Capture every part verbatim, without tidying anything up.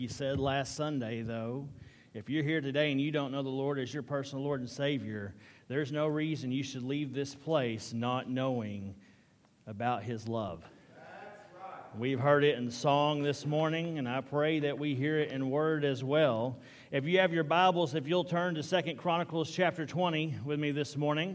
He said last Sunday, though, if you're here today and you don't know the Lord as your personal Lord and Savior, there's no reason you should leave this place not knowing about His love. That's right. We've heard it in song this morning, and I pray that we hear it in word as well. If you have your Bibles, if you'll turn to Second Chronicles chapter twenty with me this morning.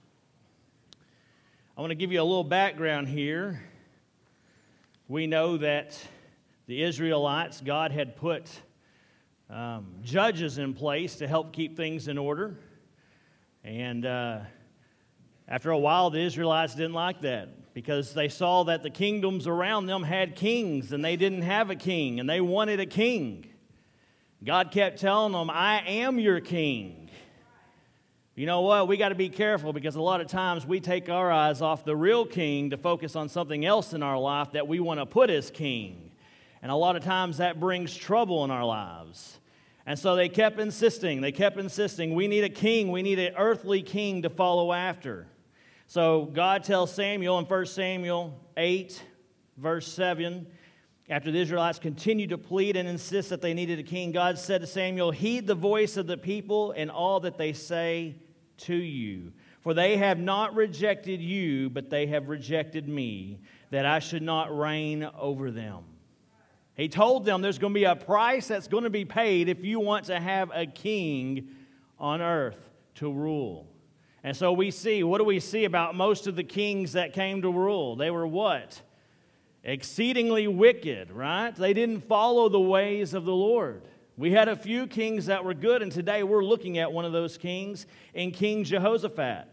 I want to give you a little background here. We know that the Israelites, God had put um, judges in place to help keep things in order. And uh, after a while, the Israelites didn't like that because they saw that the kingdoms around them had kings and they didn't have a king, and they wanted a king. God kept telling them, I am your king. You know what? We got to be careful because a lot of times we take our eyes off the real king to focus on something else in our life that we want to put as king. And a lot of times that brings trouble in our lives. And so they kept insisting, they kept insisting, we need a king, we need an earthly king to follow after. So God tells Samuel in First Samuel eight, verse seven, after the Israelites continued to plead and insist that they needed a king, God said to Samuel, heed the voice of the people and all that they say to you. For they have not rejected you, but they have rejected me, that I should not reign over them. He told them there's going to be a price that's going to be paid if you want to have a king on earth to rule. And so we see, what do we see about most of the kings that came to rule? They were what? Exceedingly wicked, right? They didn't follow the ways of the Lord. We had a few kings that were good, and today we're looking at one of those kings in King Jehoshaphat.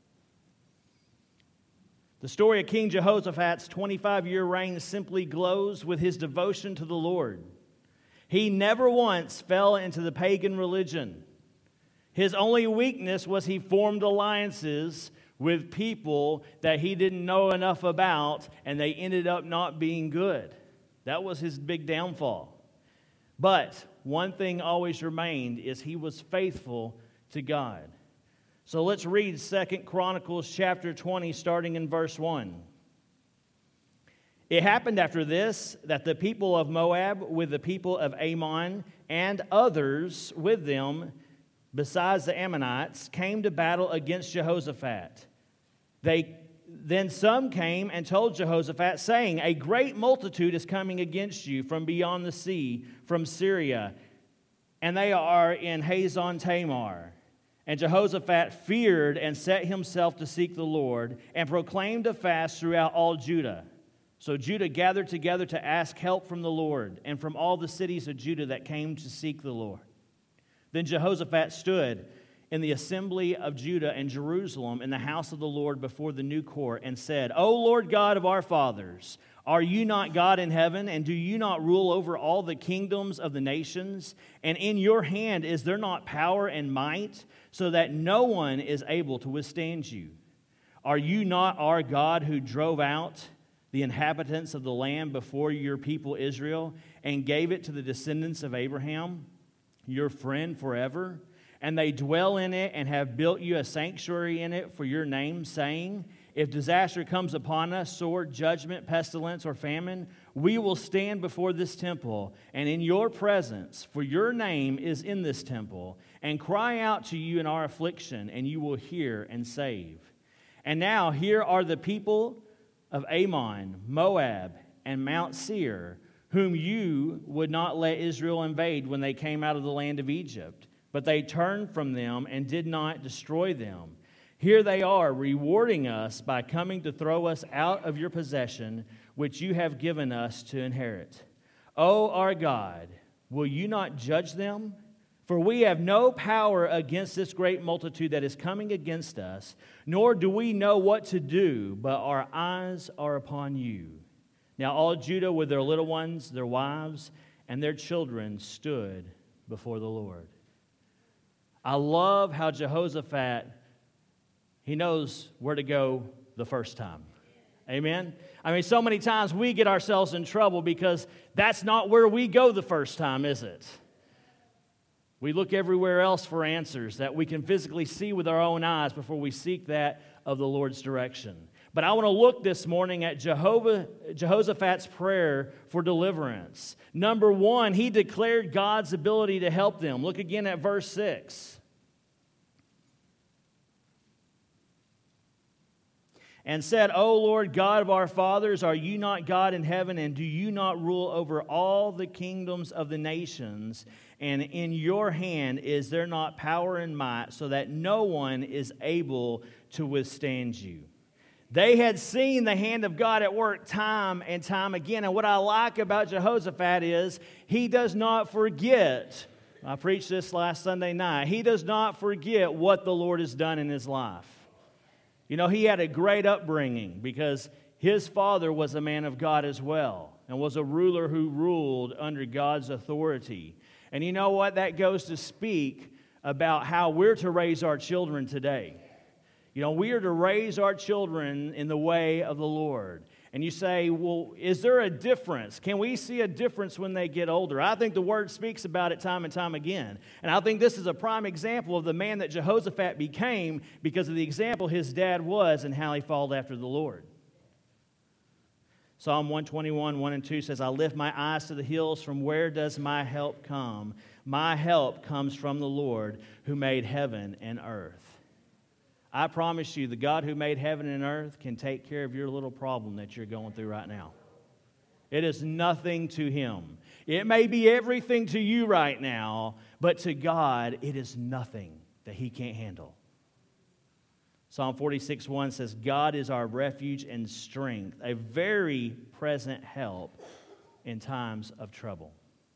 The story of King Jehoshaphat's twenty-five-year reign simply glows with his devotion to the Lord. He never once fell into the pagan religion. His only weakness was he formed alliances with people that he didn't know enough about, and they ended up not being good. That was his big downfall. But one thing always remained is he was faithful to God. So let's read Second Chronicles chapter twenty, starting in verse one. It happened after this that the people of Moab with the people of Ammon and others with them, besides the Ammonites, came to battle against Jehoshaphat. They then some came and told Jehoshaphat, saying, a great multitude is coming against you from beyond the sea, from Syria, and they are in Hazon Tamar. And Jehoshaphat feared and set himself to seek the Lord and proclaimed a fast throughout all Judah. So Judah gathered together to ask help from the Lord and from all the cities of Judah that came to seek the Lord. Then Jehoshaphat stood in the assembly of Judah and Jerusalem in the house of the Lord before the new court and said, O Lord God of our fathers, are you not God in heaven, and do you not rule over all the kingdoms of the nations? And in your hand is there not power and might, so that no one is able to withstand you? Are you not our God who drove out the inhabitants of the land before your people Israel and gave it to the descendants of Abraham, your friend forever? And they dwell in it and have built you a sanctuary in it for your name, saying, if disaster comes upon us, sword, judgment, pestilence, or famine, we will stand before this temple and in your presence, for your name is in this temple, and cry out to you in our affliction, and you will hear and save. And now here are the people of Ammon, Moab, and Mount Seir, whom you would not let Israel invade when they came out of the land of Egypt. But they turned from them and did not destroy them. Here they are, rewarding us by coming to throw us out of your possession, which you have given us to inherit. O our God, will you not judge them? For we have no power against this great multitude that is coming against us, nor do we know what to do, but our eyes are upon you. Now all Judah with their little ones, their wives, and their children stood before the Lord. I love how Jehoshaphat, he knows where to go the first time. Amen? I mean, so many times we get ourselves in trouble because that's not where we go the first time, is it? We look everywhere else for answers that we can physically see with our own eyes before we seek that of the Lord's direction. But I want to look this morning at Jehovah, Jehoshaphat's prayer for deliverance. Number one, he declared God's ability to help them. Look again at verse six. And said, O Lord God of our fathers, are you not God in heaven, and do you not rule over all the kingdoms of the nations? And in your hand is there not power and might, so that no one is able to withstand you? They had seen the hand of God at work time and time again. And what I like about Jehoshaphat is he does not forget. I preached this last Sunday night. He does not forget what the Lord has done in his life. You know, he had a great upbringing because his father was a man of God as well and was a ruler who ruled under God's authority. And you know what? That goes to speak about how we're to raise our children today. You know, we are to raise our children in the way of the Lord. And you say, well, is there a difference? Can we see a difference when they get older? I think the Word speaks about it time and time again. And I think this is a prime example of the man that Jehoshaphat became because of the example his dad was and how he followed after the Lord. Psalm one twenty-one, one and two says, I lift my eyes to the hills. From where does my help come? My help comes from the Lord who made heaven and earth. I promise you, the God who made heaven and earth can take care of your little problem that you're going through right now. It is nothing to Him. It may be everything to you right now, but to God, it is nothing that He can't handle. Psalm forty-six, one says, God is our refuge and strength, a very present help in times of trouble.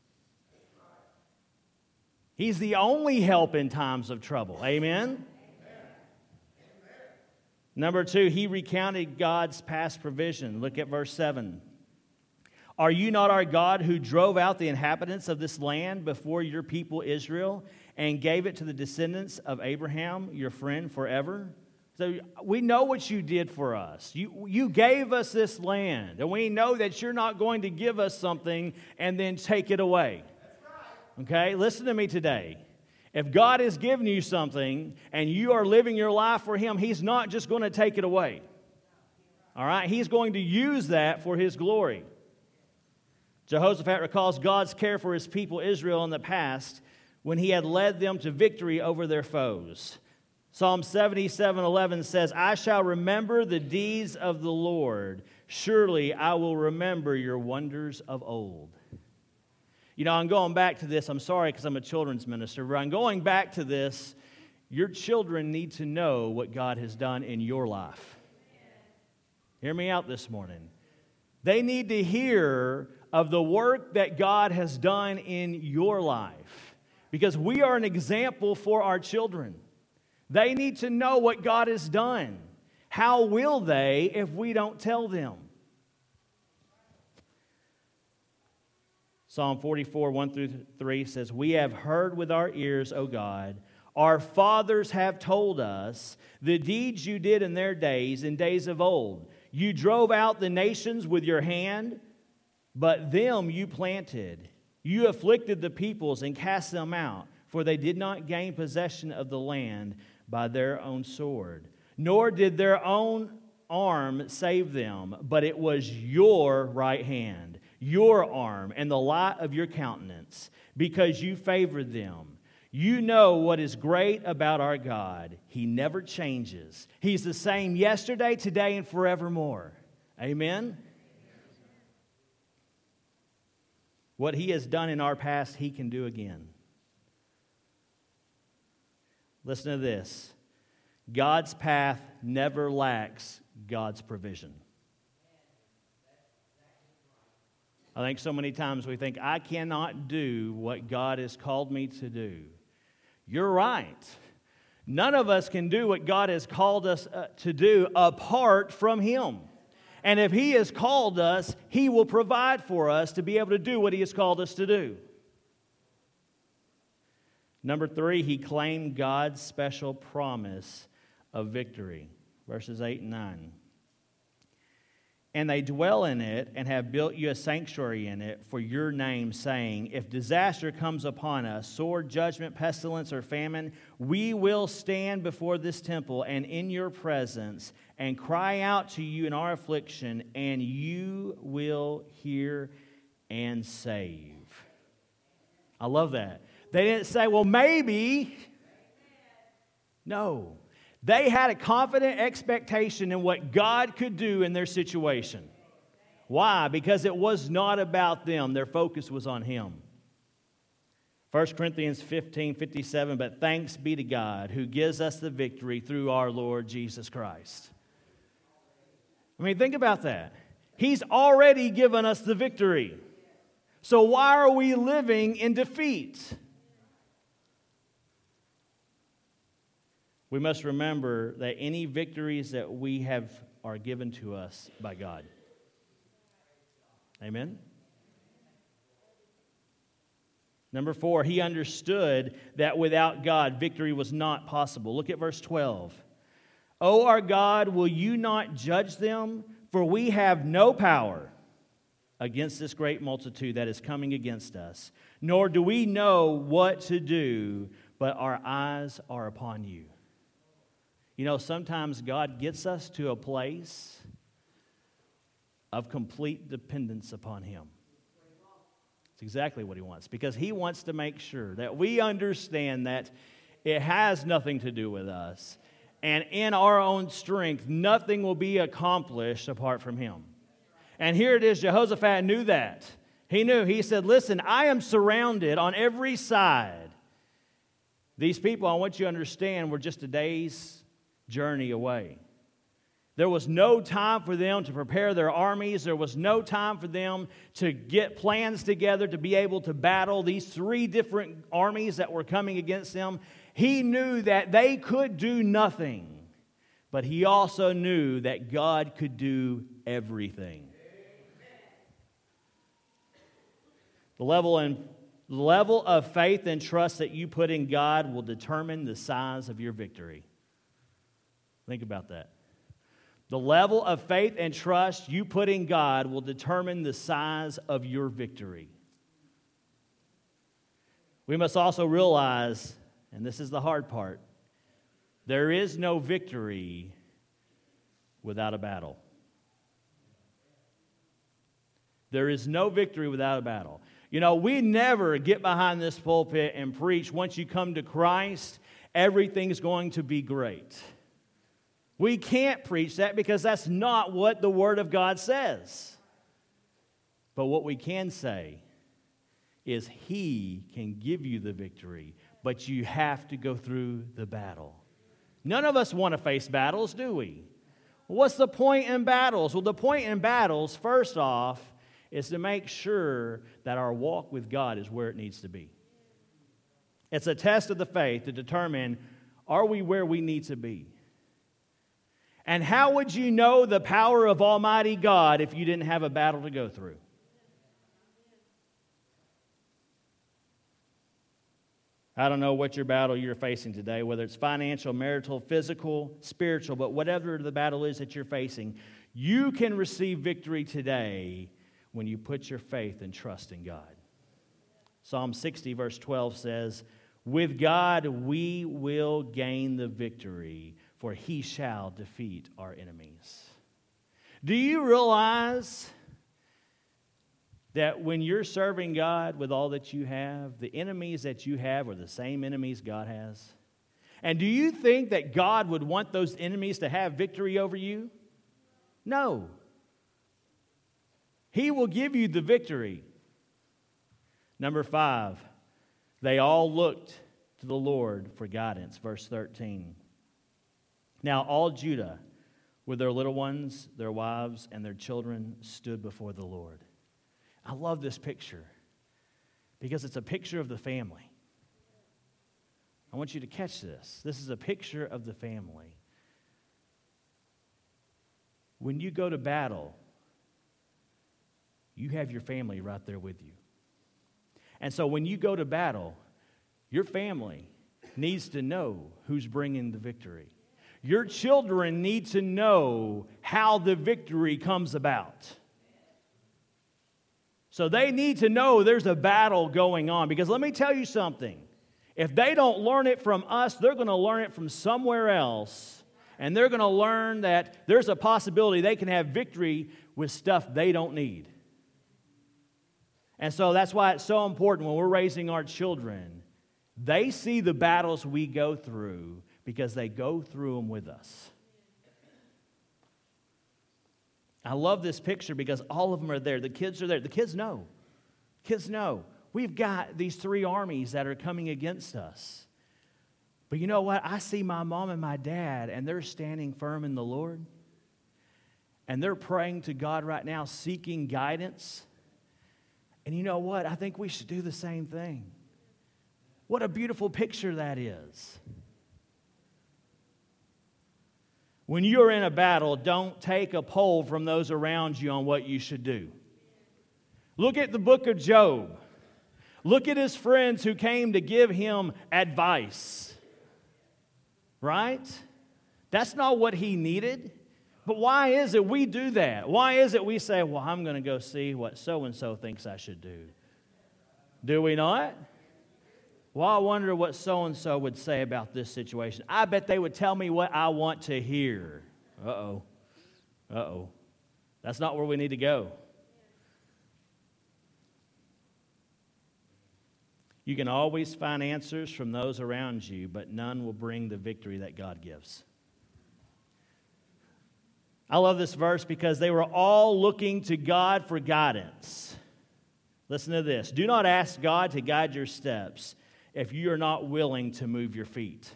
He's the only help in times of trouble. Amen? Number two, he recounted God's past provision. Look at verse seven. Are you not our God who drove out the inhabitants of this land before your people Israel and gave it to the descendants of Abraham, your friend, forever? So we know what you did for us. You, you gave us this land, and we know that you're not going to give us something and then take it away. Okay, listen to me today. If God has given you something and you are living your life for Him, He's not just going to take it away. All right? He's going to use that for His glory. Jehoshaphat recalls God's care for His people Israel in the past when He had led them to victory over their foes. Psalm seventy-seven eleven says, I shall remember the deeds of the Lord. Surely I will remember your wonders of old. You know, I'm going back to this. I'm sorry because I'm a children's minister, but I'm going back to this. Your children need to know what God has done in your life. Hear me out this morning. They need to hear of the work that God has done in your life because we are an example for our children. They need to know what God has done. How will they if we don't tell them? Psalm forty-four, one through three says, we have heard with our ears, O God. Our fathers have told us the deeds you did in their days, in days of old. You drove out the nations with your hand, but them you planted. You afflicted the peoples and cast them out, for they did not gain possession of the land by their own sword. Nor did their own arm save them, but it was your right hand, your arm, and the light of your countenance, because you favored them. You know what is great about our God. He never changes. He's the same yesterday, today, and forevermore. Amen? What He has done in our past, He can do again. Listen to this. God's path never lacks God's provision. I think so many times we think, I cannot do what God has called me to do. You're right. None of us can do what God has called us uh, to do apart from Him. And if He has called us, He will provide for us to be able to do what He has called us to do. Number three, he claimed God's special promise of victory. Verses eight and nine. And they dwell in it and have built you a sanctuary in it for your name, saying, if disaster comes upon us, sword, judgment, pestilence, or famine, we will stand before this temple and in your presence and cry out to you in our affliction, and you will hear and save. I love that. They didn't say, well, maybe. No. They had a confident expectation in what God could do in their situation. Why? Because it was not about them. Their focus was on Him. First Corinthians fifteen fifty-seven, but thanks be to God who gives us the victory through our Lord Jesus Christ. I mean, think about that. He's already given us the victory. So why are we living in defeat? We must remember that any victories that we have are given to us by God. Amen? Number four, he understood that without God, victory was not possible. Look at verse twelve. O our God, will you not judge them? For we have no power against this great multitude that is coming against us, nor do we know what to do, but our eyes are upon you. You know, sometimes God gets us to a place of complete dependence upon Him. It's exactly what He wants, because He wants to make sure that we understand that it has nothing to do with us, and in our own strength, nothing will be accomplished apart from Him. And here it is, Jehoshaphat knew that. He knew, he said, listen, I am surrounded on every side. These people, I want you to understand, were just a day's journey away. There was no time for them to prepare their armies. There was no time for them to get plans together to be able to battle these three different armies that were coming against them. He knew that they could do nothing, but he also knew that God could do everything. The level and the level of faith and trust that you put in God will determine the size of your victory. Think about that. The level of faith and trust you put in God will determine the size of your victory. We must also realize, and this is the hard part, there is no victory without a battle. There is no victory without a battle. You know, we never get behind this pulpit and preach, once you come to Christ, everything's going to be great. We can't preach that because that's not what the Word of God says. But what we can say is He can give you the victory, but you have to go through the battle. None of us want to face battles, do we? What's the point in battles? Well, the point in battles, first off, is to make sure that our walk with God is where it needs to be. It's a test of the faith to determine, are we where we need to be? And how would you know the power of Almighty God if you didn't have a battle to go through? I don't know what your battle you're facing today, whether it's financial, marital, physical, spiritual, but whatever the battle is that you're facing, you can receive victory today when you put your faith and trust in God. Psalm sixty, verse twelve says, with God we will gain the victory, for He shall defeat our enemies. Do you realize that when you're serving God with all that you have, the enemies that you have are the same enemies God has? And do you think that God would want those enemies to have victory over you? No. He will give you the victory. Number five, they all looked to the Lord for guidance. Verse thirteen. Now all Judah, with their little ones, their wives, and their children, stood before the Lord. I love this picture because it's a picture of the family. I want you to catch this. This is a picture of the family. When you go to battle, you have your family right there with you. And so when you go to battle, your family needs to know who's bringing the victory. Your children need to know how the victory comes about. So they need to know there's a battle going on. Because let me tell you something. If they don't learn it from us, they're going to learn it from somewhere else. And they're going to learn that there's a possibility they can have victory with stuff they don't need. And so that's why it's so important when we're raising our children. They see the battles we go through because they go through them with us. I love this picture because all of them are there. The kids are there. The kids know. Kids know. We've got these three armies that are coming against us. But you know what? I see my mom and my dad, and they're standing firm in the Lord. And they're praying to God right now, seeking guidance. And you know what? I think we should do the same thing. What a beautiful picture that is. When you're in a battle, don't take a poll from those around you on what you should do. Look at the book of Job. Look at his friends who came to give him advice. Right? That's not what he needed. But why is it we do that? Why is it we say, well, I'm going to go see what so-and-so thinks I should do? Do we not? Well, I wonder what so-and-so would say about this situation. I bet they would tell me what I want to hear. Uh-oh. Uh-oh. That's not where we need to go. You can always find answers from those around you, but none will bring the victory that God gives. I love this verse because they were all looking to God for guidance. Listen to this. Do not ask God to guide your steps if you are not willing to move your feet.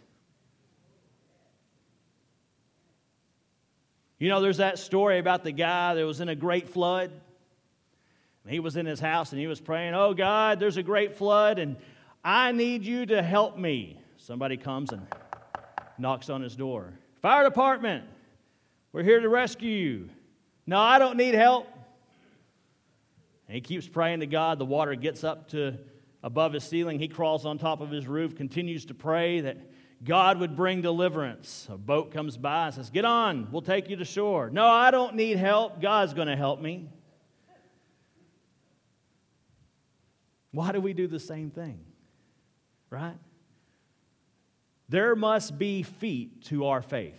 You know, there's that story about the guy that was in a great flood. He was in his house and he was praying, oh God, there's a great flood and I need you to help me. Somebody comes and knocks on his door. Fire department, we're here to rescue you. No, I don't need help. And he keeps praying to God. The water gets up to above his ceiling. He crawls on top of his roof, continues to pray that God would bring deliverance. A boat comes by and says, get on, we'll take you to shore. No, I don't need help. God's going to help me. Why do we do the same thing? Right? There must be feet to our faith.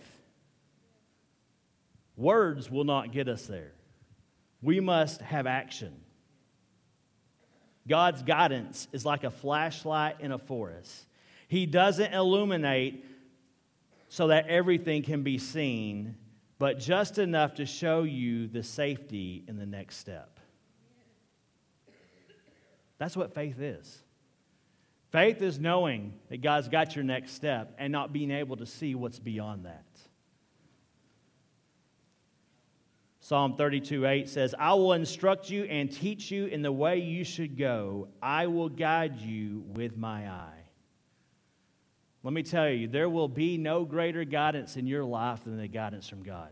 Words will not get us there. We must have action. God's guidance is like a flashlight in a forest. He doesn't illuminate so that everything can be seen, but just enough to show you the safety in the next step. That's what faith is. Faith is knowing that God's got your next step and not being able to see what's beyond that. Psalm thirty-two eight says, I will instruct you and teach you in the way you should go. I will guide you with my eye. Let me tell you, there will be no greater guidance in your life than the guidance from God.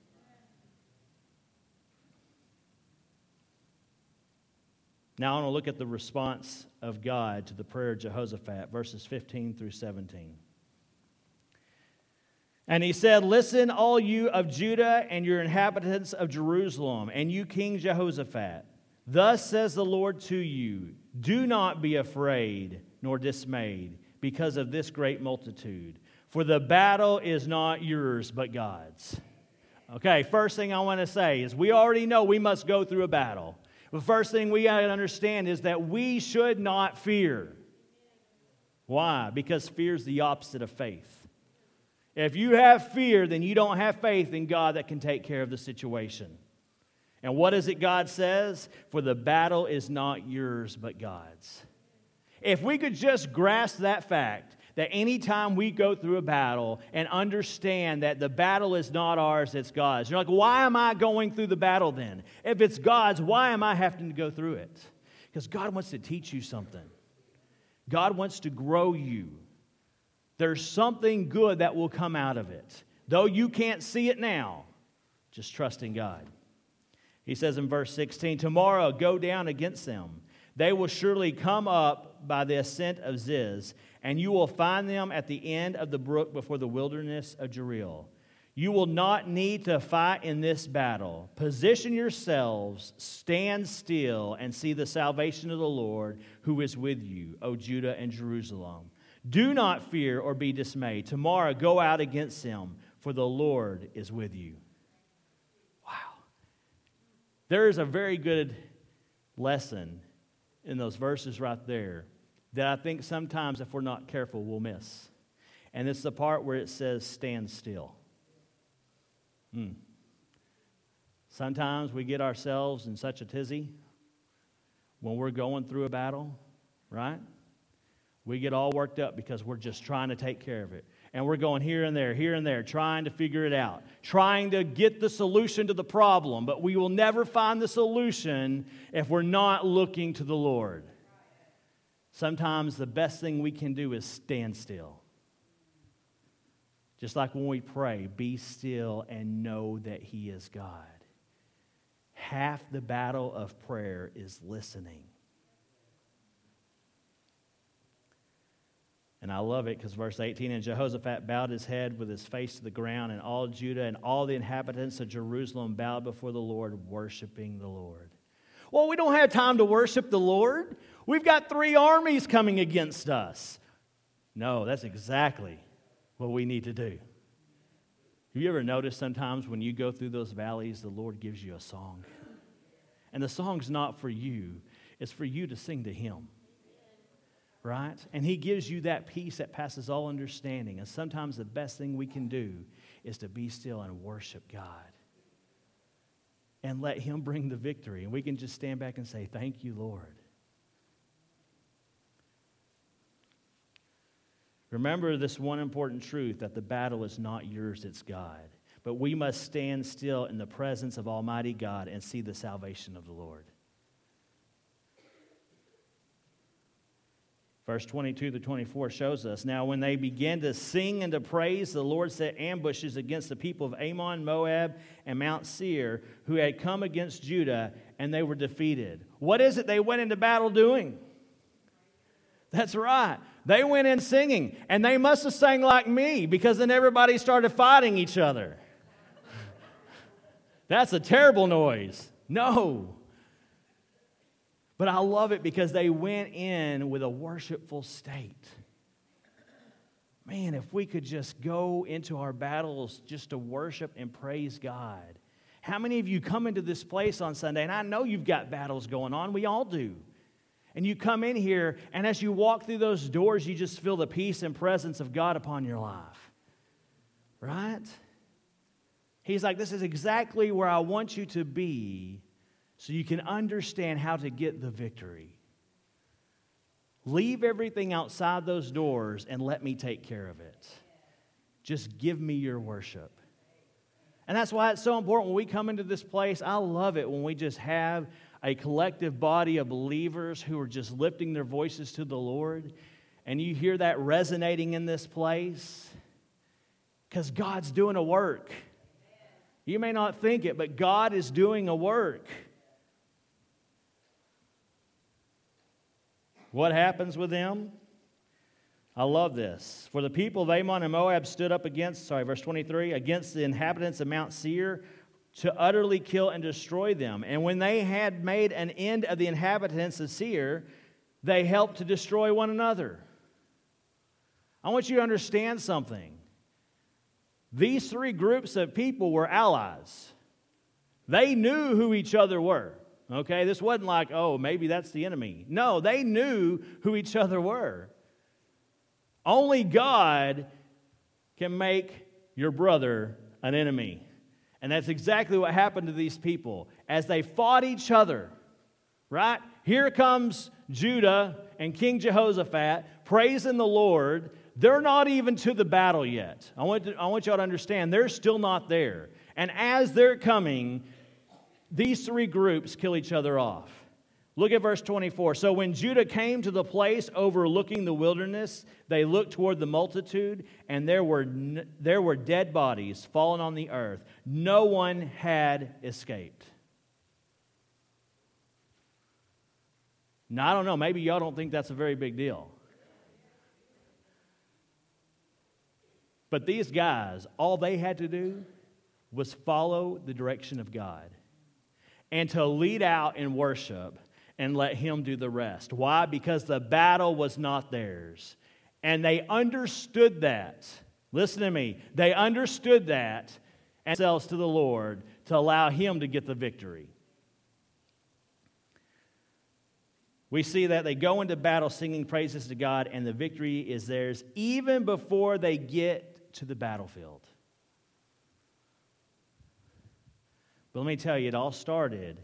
Now I want to look at the response of God to the prayer of Jehoshaphat, verses fifteen through seventeen. And he said, listen, all you of Judah and your inhabitants of Jerusalem, and you King Jehoshaphat. Thus says the Lord to you, do not be afraid nor dismayed because of this great multitude, for the battle is not yours but God's. Okay, first thing I want to say is we already know we must go through a battle. The first thing we got to understand is that we should not fear. Why? Because fear is the opposite of faith. If you have fear, then you don't have faith in God that can take care of the situation. And what is it God says? For the battle is not yours, but God's. If we could just grasp that fact, that anytime we go through a battle and understand that the battle is not ours, it's God's. You're like, why am I going through the battle then? If it's God's, why am I having to go through it? Because God wants to teach you something. God wants to grow you. There's something good that will come out of it. Though you can't see it now, just trust in God. He says in verse sixteen, tomorrow go down against them. They will surely come up by the ascent of Ziz, and you will find them at the end of the brook before the wilderness of Jereel. You will not need to fight in this battle. Position yourselves, stand still, and see the salvation of the Lord who is with you, O Judah and Jerusalem. Do not fear or be dismayed. Tomorrow go out against them, for the Lord is with you. Wow. There is a very good lesson in those verses right there that I think sometimes if we're not careful we'll miss. And it's the part where it says stand still. Hmm. Sometimes we get ourselves in such a tizzy when we're going through a battle, right? We get all worked up because we're just trying to take care of it. And we're going here and there, here and there, trying to figure it out, trying to get the solution to the problem. But we will never find the solution if we're not looking to the Lord. Sometimes the best thing we can do is stand still. Just like when we pray, be still and know that He is God. Half the battle of prayer is listening. And I love it because verse eighteen, and Jehoshaphat bowed his head with his face to the ground, and all Judah and all the inhabitants of Jerusalem bowed before the Lord, worshiping the Lord. Well, we don't have time to worship the Lord. We've got three armies coming against us. No, that's exactly what we need to do. Have you ever noticed sometimes when you go through those valleys, the Lord gives you a song? And the song's not for you. It's for you to sing to Him. Right? And He gives you that peace that passes all understanding. And sometimes the best thing we can do is to be still and worship God. And let Him bring the victory. And we can just stand back and say, thank you, Lord. Remember this one important truth, that the battle is not yours, it's God. But we must stand still in the presence of Almighty God and see the salvation of the Lord. Verse twenty-two to twenty-four shows us, now when they began to sing and to praise, the Lord set ambushes against the people of Ammon, Moab, and Mount Seir, who had come against Judah, and they were defeated. What is it they went into battle doing? That's right. They went in singing, and they must have sang like me, because then everybody started fighting each other. That's a terrible noise. No. But I love it because they went in with a worshipful state. Man, if we could just go into our battles just to worship and praise God. How many of you come into this place on Sunday, and I know you've got battles going on, we all do. And you come in here, and as you walk through those doors, you just feel the peace and presence of God upon your life. Right? He's like, this is exactly where I want you to be so you can understand how to get the victory. Leave everything outside those doors and let me take care of it. Just give me your worship. And that's why it's so important when we come into this place. I love it when we just have a collective body of believers who are just lifting their voices to the Lord. And you hear that resonating in this place because God's doing a work. You may not think it, but God is doing a work. What happens with them? I love this. For the people of Ammon and Moab stood up against, sorry, verse twenty-three, against the inhabitants of Mount Seir to utterly kill and destroy them. And when they had made an end of the inhabitants of Seir, they helped to destroy one another. I want you to understand something. These three groups of people were allies. They knew who each other were. Okay, this wasn't like, oh, maybe that's the enemy. No, they knew who each other were. Only God can make your brother an enemy. And that's exactly what happened to these people. As they fought each other, right? Here comes Judah and King Jehoshaphat praising the Lord. They're not even to the battle yet. I want, to, I want y'all to understand, they're still not there. And as they're coming, these three groups kill each other off. Look at verse twenty-four. So when Judah came to the place overlooking the wilderness, they looked toward the multitude, and there were n- there were dead bodies fallen on the earth. No one had escaped. Now, I don't know, maybe y'all don't think that's a very big deal. But these guys, all they had to do was follow the direction of God and to lead out in worship and let Him do the rest. Why? Because the battle was not theirs. And they understood that. Listen to me. They understood that and themselves to the Lord to allow Him to get the victory. We see that they go into battle singing praises to God, and the victory is theirs even before they get to the battlefield. But let me tell you, it all started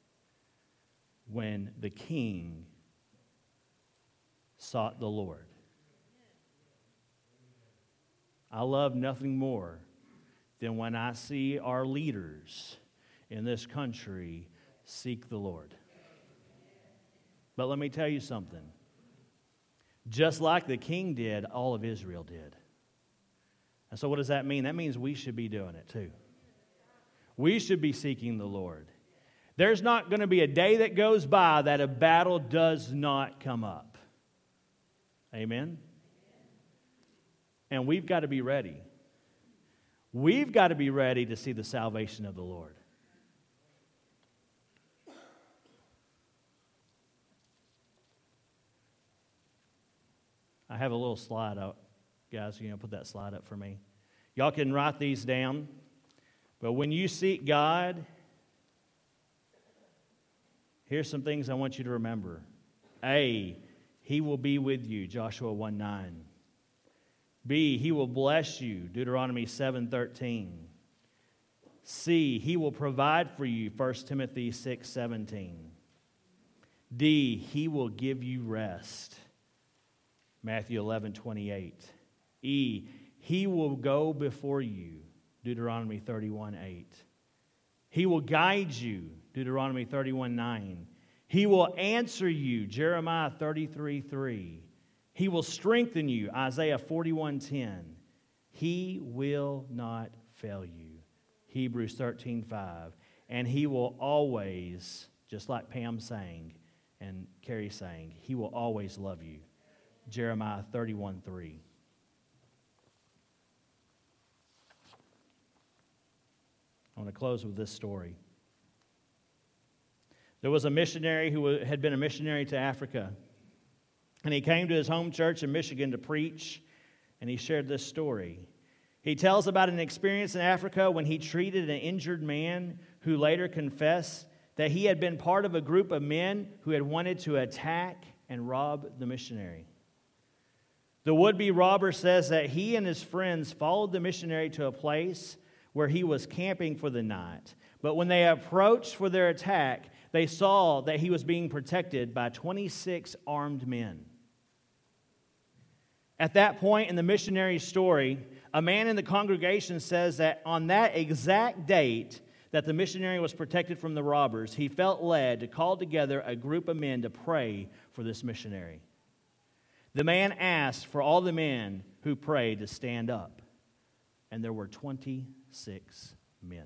when the king sought the Lord. I love nothing more than when I see our leaders in this country seek the Lord. But let me tell you something. Just like the king did, all of Israel did. And so what does that mean? That means we should be doing it too. We should be seeking the Lord. There's not going to be a day that goes by that a battle does not come up. Amen? And we've got to be ready. We've got to be ready to see the salvation of the Lord. I have a little slide up. Guys, you know, put that slide up for me. Y'all can write these down. But when you seek God, here's some things I want you to remember. A, He will be with you, Joshua one nine. B, He will bless you, Deuteronomy seven thirteen. C, He will provide for you, First Timothy six seventeen. D, He will give you rest, Matthew eleven twenty-eight. E, He will go before you, Deuteronomy thirty-one eight. He will guide you, Deuteronomy thirty-one nine. He will answer you, Jeremiah thirty-three three. He will strengthen you, Isaiah forty-one ten. He will not fail you, Hebrews thirteen five. And He will always, just like Pam sang and Carrie sang, He will always love you, Jeremiah thirty-one three. I want to close with this story. There was a missionary who had been a missionary to Africa, and he came to his home church in Michigan to preach, and he shared this story. He tells about an experience in Africa when he treated an injured man who later confessed that he had been part of a group of men who had wanted to attack and rob the missionary. The would-be robber says that he and his friends followed the missionary to a place where he was camping for the night. But when they approached for their attack, they saw that he was being protected by twenty-six armed men. At that point in the missionary's story, a man in the congregation says that on that exact date that the missionary was protected from the robbers, he felt led to call together a group of men to pray for this missionary. The man asked for all the men who prayed to stand up, and there were twenty-six men.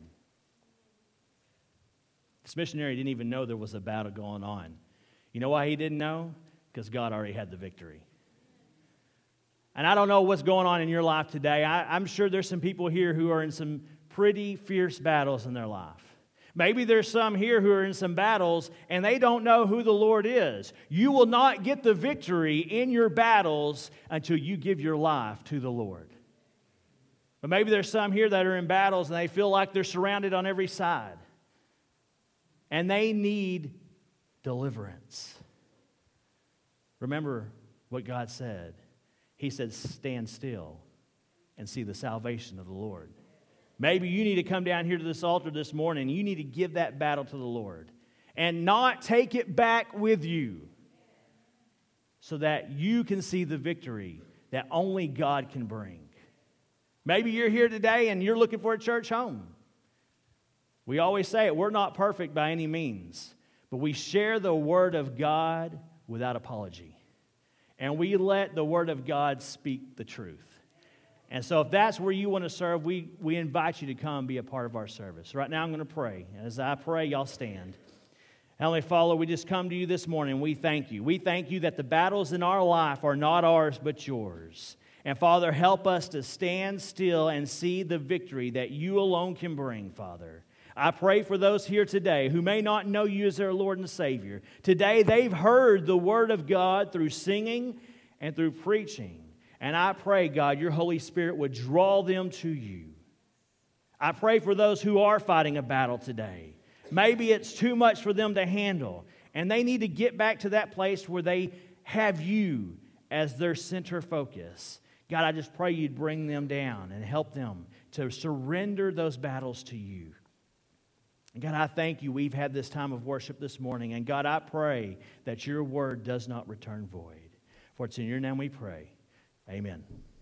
This missionary didn't even know there was a battle going on. You know why he didn't know? Because God already had the victory. And I don't know what's going on in your life today. I, I'm sure there's some people here who are in some pretty fierce battles in their life. Maybe there's some here who are in some battles and they don't know who the Lord is. You will not get the victory in your battles until you give your life to the Lord. But maybe there's some here that are in battles and they feel like they're surrounded on every side. And they need deliverance. Remember what God said. He said, stand still and see the salvation of the Lord. Maybe you need to come down here to this altar this morning and you need to give that battle to the Lord and not take it back with you so that you can see the victory that only God can bring. Maybe you're here today and you're looking for a church home. We always say it, we're not perfect by any means, but we share the Word of God without apology. And we let the Word of God speak the truth. And so if that's where you want to serve, we, we invite you to come be a part of our service. Right now I'm going to pray. And as I pray, y'all stand. Heavenly Father, we just come to you this morning. We thank you. We thank you that the battles in our life are not ours but yours. And Father, help us to stand still and see the victory that you alone can bring, Father. I pray for those here today who may not know you as their Lord and Savior. Today they've heard the Word of God through singing and through preaching. And I pray, God, your Holy Spirit would draw them to you. I pray for those who are fighting a battle today. Maybe it's too much for them to handle, and they need to get back to that place where they have you as their center focus. God, I just pray you'd bring them down and help them to surrender those battles to you. And God, I thank you we've had this time of worship this morning, and God, I pray that your word does not return void. For it's in your name we pray. Amen.